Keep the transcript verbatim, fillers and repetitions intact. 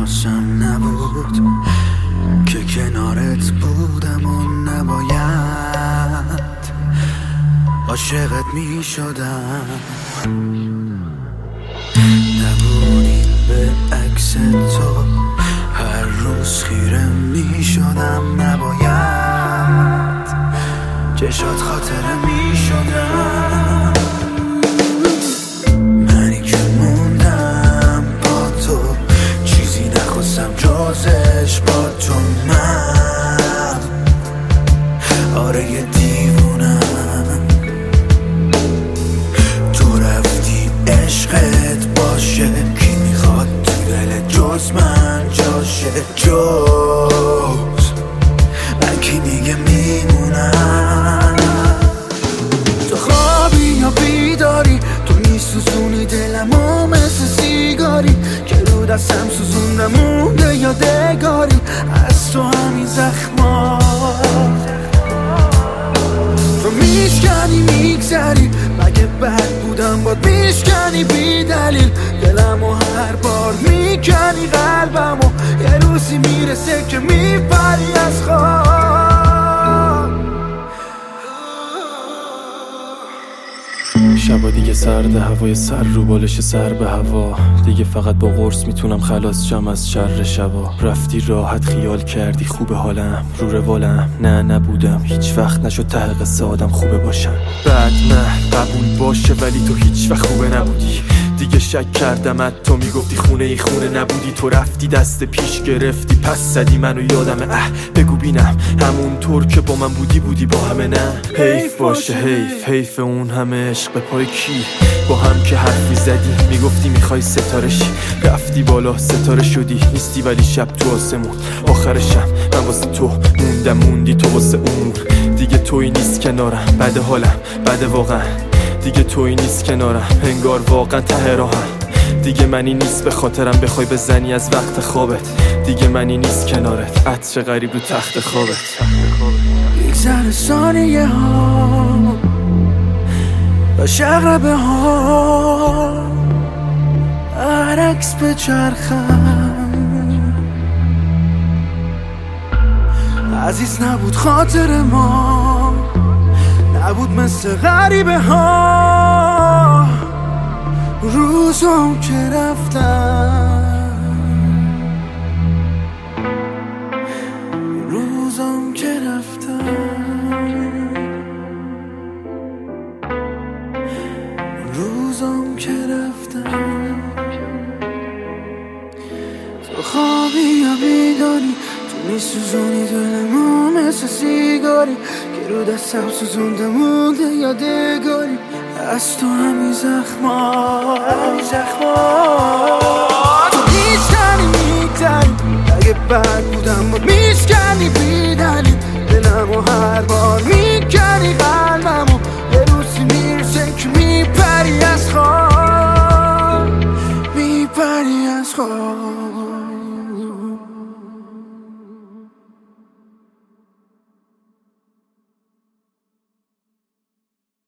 حواسم نبود که کنارت بودم و نباید عاشقت می شدم. نبودی به عکس تو هر روز خیره می شدم، نباید چشات خاطره می شدم. منی که موندم با تو چیزی نخواستم جزش با تو. من آره یه دیوونم، تو رفتی عشقت باشه، کی میخواد تو دل جز من جاشه؟ جز من کی دیگه میمونم؟ تو خوابی یا بیداری، تو میسوزونی دلمو مثل سیگاری که رو دستم سوزونده مونده یادگاری از تو همین زخما. تو میشکنی میگذری، مگه بد بودم باد میشکنی بی دلیل دلمو هر بار میکنی قلبمو، یه روزی میرسه که میپری از خواب. شبا دیگه سرد، هوای سر رو بالش سر به هوا، دیگه فقط با قرص میتونم خلاص شم از شر شبا. رفتی راحت خیال کردی خوبه حالم، رو روالم نه نبودم، هیچ وقت نشد ته قصه آدم خوبه باشم. بعد نه قبول باشه ولی تو هیچ وقت خوبه نبودی، دیگه شک کردمت تو میگفتی خونه ای خونه نبودی. تو رفتی دست پیش گرفتی پس زدی منو یادمه، اه بگو بینم همون طور که با من بودی بودی با همه؟ نه حیف باشه حیف، حیف اون همه عشق به پای کی با هم که حرفی زدی میگفتی میخوای ستاره شی، رفتی بالا ستاره شدی نیستی ولی شب تو آسمون. آخرشم من واسه تو موندم موندی تو واسه اون، دیگه توی نیست کنارم بد حالم بد واقعا، دیگه توی نیست کنارم انگار واقعا ته راهم، دیگه منی نیست به خاطرم بخوای بزنی از وقت خوابت، دیگه منی نیست کنارت عطر غریب رو تخت خوابت. یگذر ثانیه ها و شغربه ها عرکس به چرخم، عزیز نبود خاطر ما، نبود مثل غریبه ها روزم که رفتم، روزم که رفتم، روزم که رفتم. تو خوابی یا بیداری، تو میسوزونی دلمو مثل سیگاری که رو دستم سوزونده مونده یادگاری از تو همین زخما. تو میشکنی میگذری، اگه بد